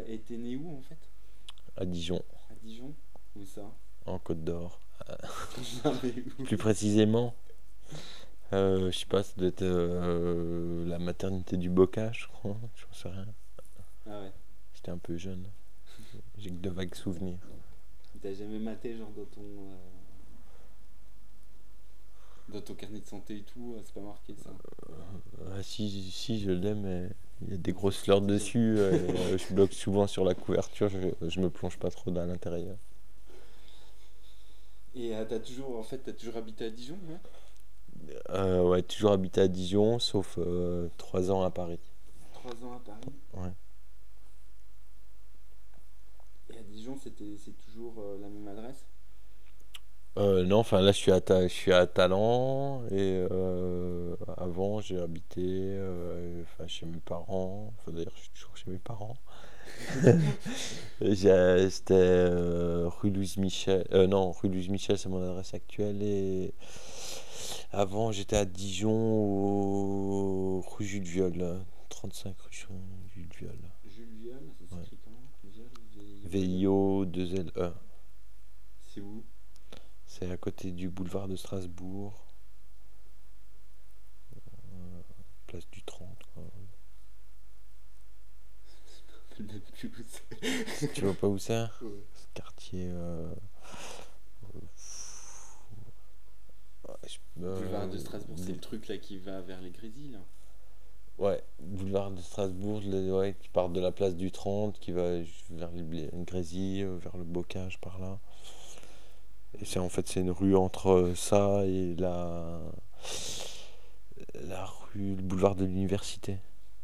et t'es né où en fait? à Dijon, À Dijon? Où ça? en Côte d'Or. Non mais où? Plus précisément, je sais pas, ça doit être la maternité du Bocage, je crois. J'en sais rien. Ah ouais. J'étais un peu jeune. J'ai que de vagues souvenirs. T'as jamais maté genre dans ton carnet de santé et tout, c'est pas marqué ça. Ah, si, je l'ai, mais il y a des Non, c'est grosses fleurs fictif. dessus. Je bloque souvent sur la couverture. Je me plonge pas trop dans l'intérieur. Et t'as toujours habité à Dijon, ouais? Ouais, toujours habité à Dijon, sauf 3 ans à Paris. 3 ans à Paris. Ouais. Et à Dijon, c'est toujours la même adresse? Non, enfin là je suis à Talent et avant j'ai habité enfin, chez mes parents. Enfin d'ailleurs je suis toujours chez mes parents. C'était rue Louise Michel. Non, rue Louise Michel c'est mon adresse actuelle et avant j'étais à Dijon rue Jules Viol, 35 rue Jules Viol. Jules Viol, ça Ouais. s'écrit comment? Viol, Viol. VIO 2LE. C'est où? C'est à côté du boulevard de Strasbourg, place du 30, quoi. Je me rappelle même plus où Tu vois pas où c'est? c'est. Ouais. Quartier. Ouais, Boulevard de Strasbourg, c'est le truc là qui va vers les Grésilles, là. ouais, boulevard de Strasbourg, ouais, qui part de la place du 30, qui va vers les Grésy, vers le Bocage par là. Et c'est en fait c'est une rue entre ça et la rue, le boulevard de l'université.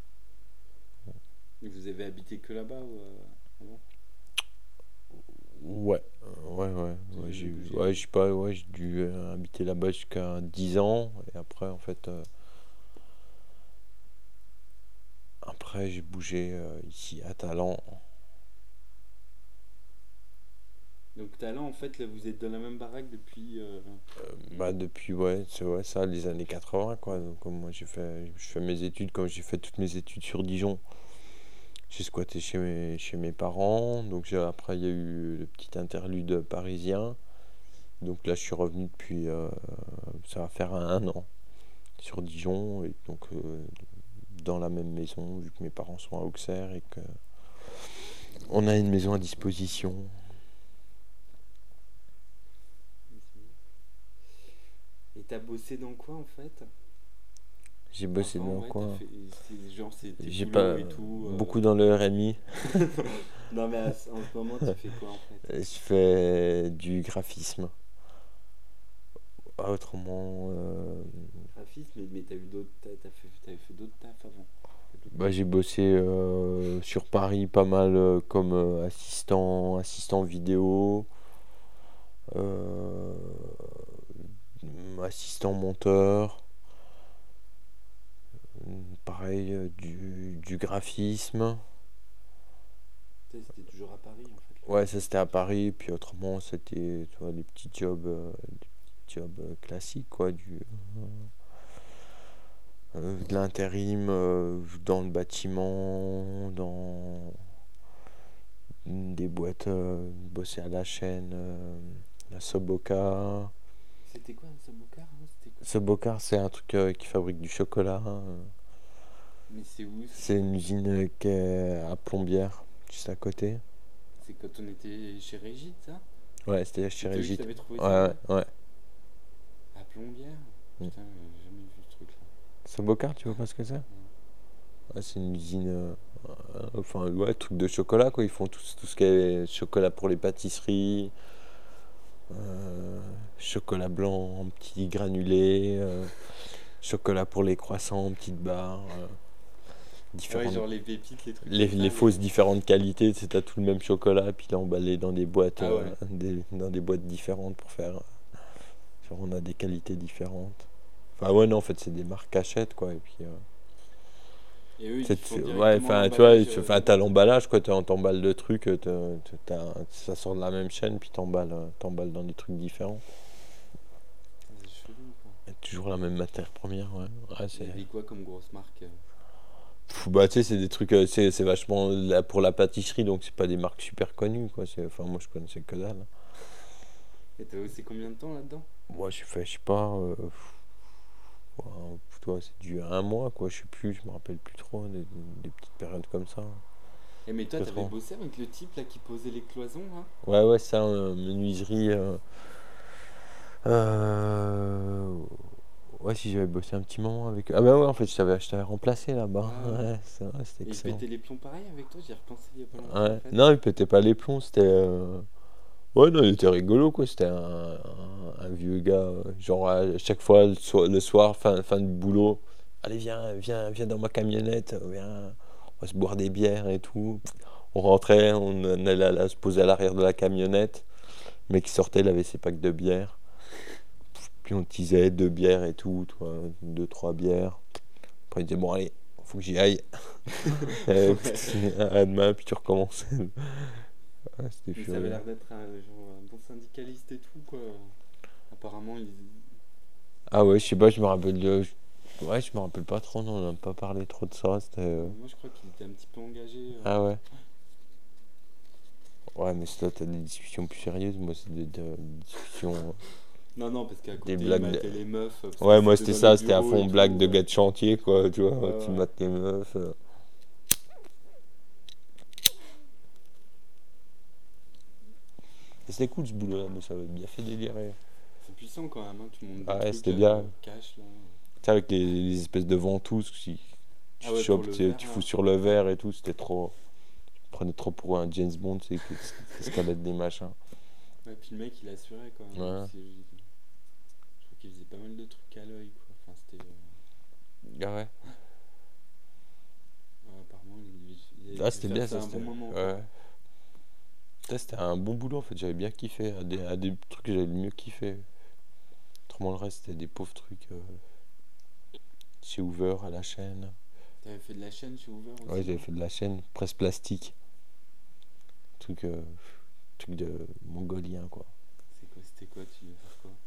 Et vous avez habité que là-bas ou avant? Ouais, Vous avez jamais bougé? ouais, je sais pas, ouais, j'ai dû habiter là-bas jusqu'à 10 ans et après en fait après j'ai bougé ici à Talent. Donc Talent, en fait, là, vous êtes dans la même baraque depuis. Bah depuis ouais, c'est ouais, ça les années 80 quoi. Donc moi je fais mes études comme j'ai fait toutes mes études sur Dijon. J'ai squatté chez mes parents, donc après il y a eu le petit interlude parisien. Donc là je suis revenu depuis ça va faire un an sur Dijon et donc dans la même maison vu que mes parents sont à Auxerre et que on a une maison à disposition. Et t'as bossé dans quoi en fait? J'ai bossé Avant, dans ouais, t'as quoi? fait. Genre, c'était J'ai boulot pas et tout. beaucoup dans le RMI. Non, mais en ce moment, tu fais quoi en fait? Je fais du graphisme. Autrement, Graphiste, mais t'as eu d'autres. T'avais fait d'autres tafs avant. D'autres bah, j'ai métiers. bossé sur Paris pas mal comme assistant vidéo, euh, assistant monteur, pareil, du graphisme. C'était toujours à Paris en fait le Ouais, ça graphisme. c'était à Paris, puis autrement c'était tu vois, des petits jobs classiques quoi, de l'intérim dans le bâtiment, dans des boîtes, bosser à la chaîne, la Soboca. C'était quoi un Samocar, hein? C'était quoi? Sobocar, c'est un truc qui fabrique du chocolat, hein. Mais c'est où ce C'est une truc? usine qui est à Plombières, juste à côté. C'est quand on était chez Régis, ça? Ouais, c'était chez C'était eux qui Régit. t'avaient trouvé ça, Ouais, ouais? ouais. À Plombières? Mm. Putain, j'ai jamais vu ce truc-là. Sobocar, tu vois pas ce que c'est? Non. Ouais, c'est une usine, enfin, ouais, truc de chocolat, quoi. Ils font tout ce qui est chocolat pour les pâtisseries, euh, chocolat blanc en petits granulés, chocolat pour les croissants en petites barres, Ouais, différentes, genre les pépites, les trucs comme les ça, fausses les. différentes qualités. C'est t'as tout le même chocolat, puis il est emballé dans des boîtes, Ah ouais. dans des boîtes différentes pour faire, genre on a des qualités différentes. Enfin ouais, non, en fait c'est des marques cachettes, quoi. Et puis Et eux, ils c'est- font ouais, directement enfin, tu vois, l'emballage enfin, des t'as boîtes. l'emballage, quoi, t'emballes le truc, ça sort de la même chaîne, puis t'emballes dans des trucs différents. C'est chelou, quoi. Et toujours la même matière première, ouais. Ouais, Vous avez quoi comme grosse marque? Bah, tu sais, c'est des trucs, c'est vachement là pour la pâtisserie, donc c'est pas des marques super connues, quoi. Enfin, moi, je connaissais que dalle. Et t'as bossé combien de temps là-dedans? Moi, j'ai fait, je sais pas, toi, c'est dû à un mois, quoi. Je sais plus, je me rappelle plus trop, des petites périodes comme ça. Eh, mais toi, Pas t'avais trop. bossé avec le type là qui posait les cloisons, là? Ouais, ouais, ça, menuiserie. Euh, Ouais, si j'avais bossé un petit moment avec eux. Ah bah ouais, en fait, je t'avais remplacé là-bas. Ah ouais. Ouais, c'est vrai, c'était Et il excellent. pétait les plombs pareil avec toi? J'y ai repensé il y a pas longtemps en Ouais. fait. Non, il pétait pas les plombs, c'était. Ouais, non, il était rigolo, quoi. C'était un vieux gars. Genre, à chaque fois, le soir, fin de boulot. Allez, viens dans ma camionnette. Viens, on va se boire des bières et tout. On rentrait, on allait se poser à l'arrière de la camionnette. Le mec qui sortait, il avait ses packs de bière. Puis on teasait deux bières et tout, toi, deux, trois bières. Après, il disait, bon, allez, faut que j'y aille. Ouais. À demain, puis tu recommences. Ouais, c'était Mais ça avait furieux. l'air d'être genre, un bon syndicaliste et tout, quoi. Apparemment, il... Ah ouais, je sais pas, je me rappelle Ouais, je me rappelle pas trop, non, on n'a pas parlé trop de ça. C'était. moi, je crois qu'il était un petit peu engagé. Ah ouais. Ouais, mais c'est là, t'as des discussions plus sérieuses. Moi, c'est des discussions. Non, non, parce qu'à Des côté, il blagues. matait les meufs, parce que Ouais, moi, c'était c'était dans les ça, c'était à bureaux et fond blague tout. de gars de chantier, quoi, tu vois. Ouais, Tu ouais. mates les meufs. Et c'était cool ce boulot-là, mais ça avait bien fait délirer. C'est puissant quand même, hein. Tu montes des Ah ouais, trucs c'était bien. cash, là. Tu sais, avec les espèces de ventouses, si tu Ah ouais, pour chopes, le tu verre, fous là. sur le verre et tout, c'était trop. Je prenais trop pour un James Bond, tu sais, qui escalade des machins. Ouais, puis le mec, il assurait quand même, hein. Ouais. Je crois qu'il faisait pas mal de trucs à l'œil, quoi. Enfin, c'était... Ah ouais. ouais, apparemment, il a Ah, dû c'était faire bien ça ça, un bon c'était. moment, quoi. Ouais. C'était un bon boulot en fait, j'avais bien kiffé. À des trucs que j'avais le mieux kiffé. Autrement, le reste, c'était des pauvres trucs chez Hoover à la chaîne. T'avais fait de la chaîne chez Hoover Ouais, aussi, j'avais non? fait de la chaîne, presse plastique. Truc, truc de mongolien quoi. C'était quoi? Tu devais faire quoi?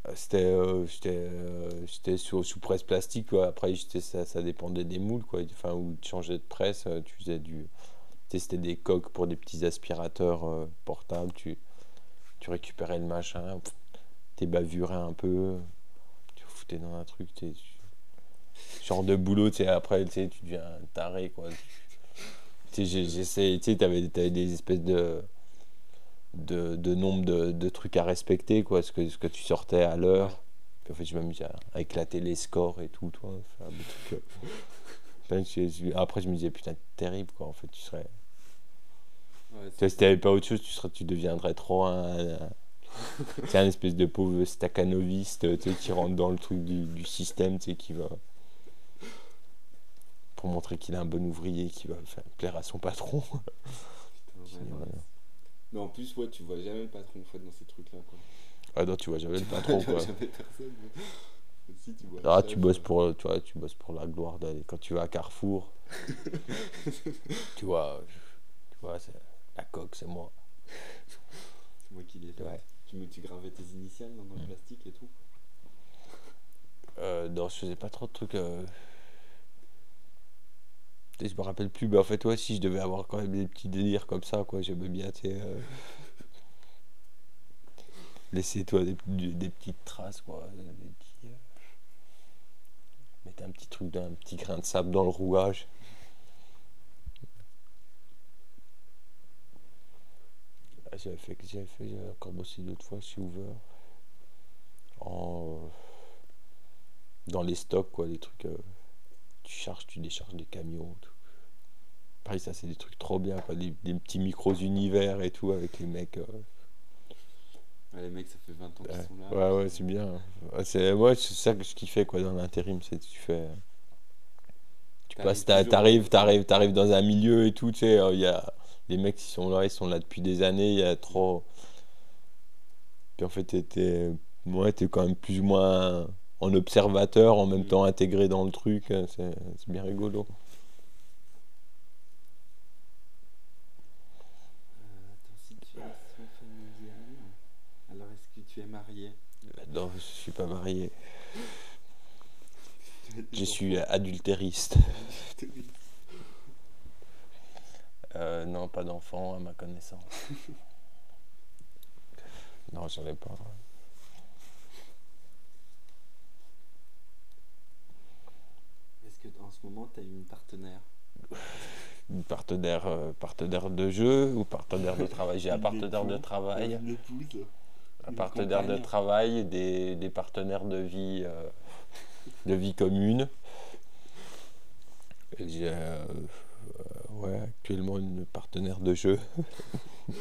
J'étais sous presse plastique quoi. Après, ça dépendait des moules quoi. Enfin, où tu changeais de presse, tu faisais du. C'était des coques pour des petits aspirateurs portables. Tu récupérais le machin, t'es bavuré un peu, tu foutais dans un truc, genre de boulot, tu sais, après, tu sais, tu deviens un taré, quoi. Tu sais, j'essaie, tu sais, t'avais des espèces de nombre de trucs à respecter, quoi, ce que tu sortais à Ouais. l'heure. Puis en fait, je m'amusais à éclater les scores et tout, toi, faire des trucs. Enfin, après, je me disais, putain, terrible, quoi, en fait, tu serais. Ouais, Tu sais, si c'est... t'avais pas autre chose, tu deviendrais trop c'est un espèce de pauvre staccanoviste tu sais, qui rentre dans le truc du système, tu sais, qui va. Pour montrer qu'il est un bon ouvrier, qui va plaire à son patron. Putain, ouais, non, mais... Voilà. Mais en plus, ouais, tu vois jamais le patron, en fait, dans ces trucs-là, quoi. Ah non, tu vois jamais le Tu vois, patron, tu vois quoi. jamais personne, mais si, tu vois le Ah, tu chef. bosses pour, tu vois, tu bosses pour la gloire d'aller. Quand tu vas à Carrefour, tu vois, c'est la coque, c'est moi. C'est moi qui l'ai faite. Ouais. Tu gravais tes initiales dans le plastique et tout. Non, je faisais pas trop de trucs. Je me rappelle plus, mais en fait, ouais, si je devais avoir quand même des petits délires comme ça, quoi, j'aimais bien, tu sais, laisser, toi, des petites traces, quoi. Mettre un petit truc, un petit grain de sable dans le rouage. Ah, j'avais encore bossé d'autres fois chez Hoover. En, dans les stocks, quoi, les trucs. Tu décharges des camions. Tout. Pareil, ça, c'est des trucs trop bien, quoi. Des petits micros-univers et tout, avec les mecs. Ouais, les mecs, ça fait 20 ans qu'ils Ouais, sont là. ouais, Puis, ouais, c'est bien. Ouais, c'est ça que je kiffais, quoi, dans l'intérim. C'est tu fais. Tu passes, t'arrives toujours. t'arrives dans un milieu et tout, tu sais. Il y a. Les mecs qui sont là, ils sont là depuis des années. Il y a trop. Puis en fait, ouais, t'es quand même plus ou moins en observateur, en même Hmm. temps intégré dans le truc. C'est bien rigolo. Attends, situation familiale. Alors, est-ce que tu es marié? Là-dedans, je suis pas marié. Tu as Je des suis enfants? adultériste. Non, pas d'enfant à ma connaissance. Non, j'en ai pas. Est-ce que en ce moment, t'as une partenaire? Partenaire de jeu ou partenaire de travail? J'ai un Une partenaire de époux, travail, une épouse, un une partenaire de compagne. travail et des partenaires de vie commune. Et j'ai ouais, actuellement une partenaire de jeu.